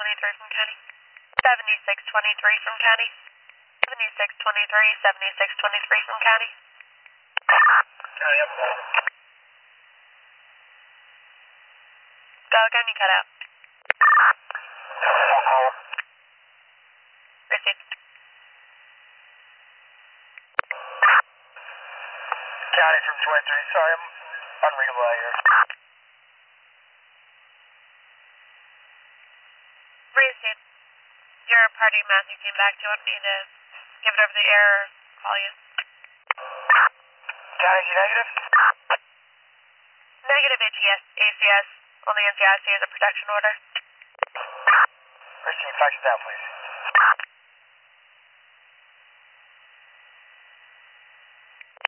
7623 from County. 7623 from County. 7623, 7623 from County. County up. Go again, you cut out. Received. County from 23. Sorry, I'm unreadable out here. Received. Your party Matthew came back. Do you want me to give it over the air or call you? County, you negative? Negative ACS. Only NCIC is a protection order. Received. Fax it down, please.